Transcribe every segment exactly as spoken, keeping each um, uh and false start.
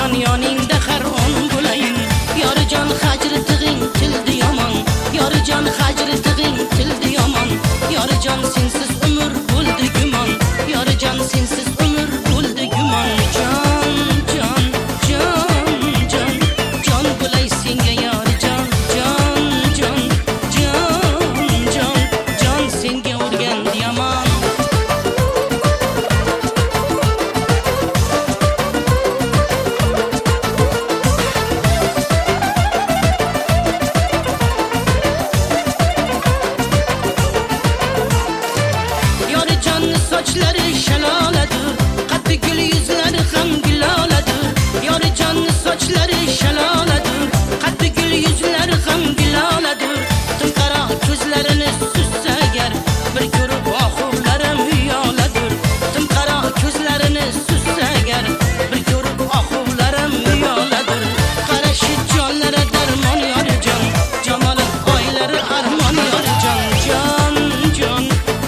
Yorijon yoningda qarg'on bo'layin. Yorijon hajri tig'ing tildi yomon. Yorijon hajri tig'ing tildi yomon. Yorijon sensiz umr bo'ldi gumon. Yorijon sensiz umr bo'ldi gumon. Jon jon jon jon jon bo'lay senga yorijon. Jon jon jon jon jon senga urgandi yomon. Sochlari shaloladir, qaddi gul yuzlari ham guloladir. Yorijon sochlari shaloladir, qaddi gul yuzlari ham guloladir. Timqaro ko'zlarini suzsa agar bir ko'rib oxurlarim uyoladir. Timqaro ko'zlarini suzsa agar bir ko'rib oxurlarim uyoladir. Qarashi jonlari darmon yorijon, jamoli oylari armon yorijon. Jon jon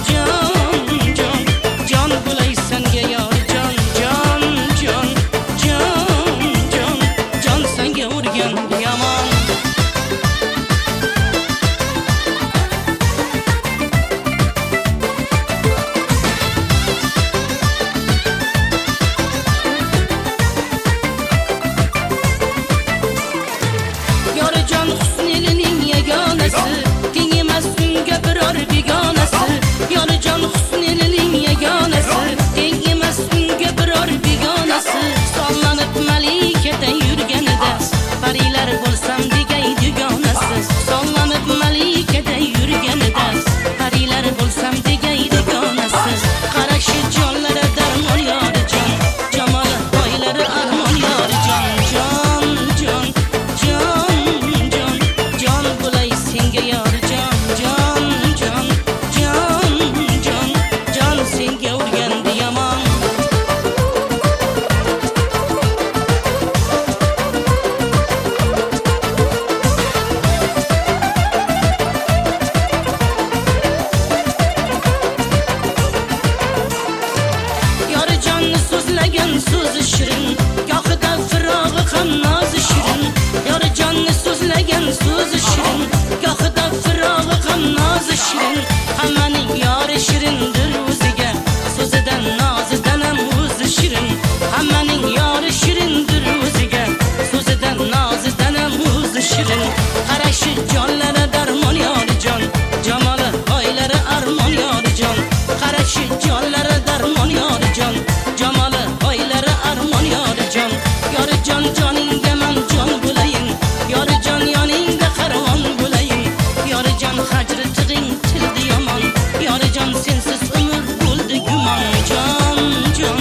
so'zi shirin, gohida firog'i ham nozi shirin. Yorijonni so'zlagan so'zi shirin, gohida firog'i ham nozi shirin. Hammaning yori shirindir o'ziga, so'zidan nozidan ham o'zi shirin. Hammaning yori shirindir o'ziga, so'zidan nozidan ham o'zi shirin. Qarashi jonlari darmon yorijon, jamoli oylari armon yorijon. Qarashi jonlari darmon yorijon, jamoli oylari armon yorijon. Yorijon joningga man jon bo'layin. Yorijon yoningda qarg'on bo'layin. Yorijon hajri tig'ing tildi yomon. Yorijon sensiz umr bo'ldi gumon. Jon jon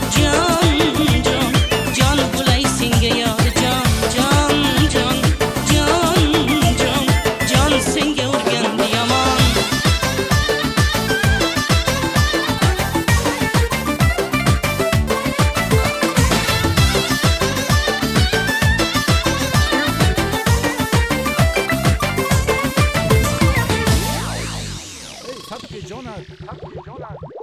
jon jon jon bo'lay senga yorijon. Jon jon jon jon jon senga urgandi yomon. Habt ihr Jonah? Habt ihr Jonah?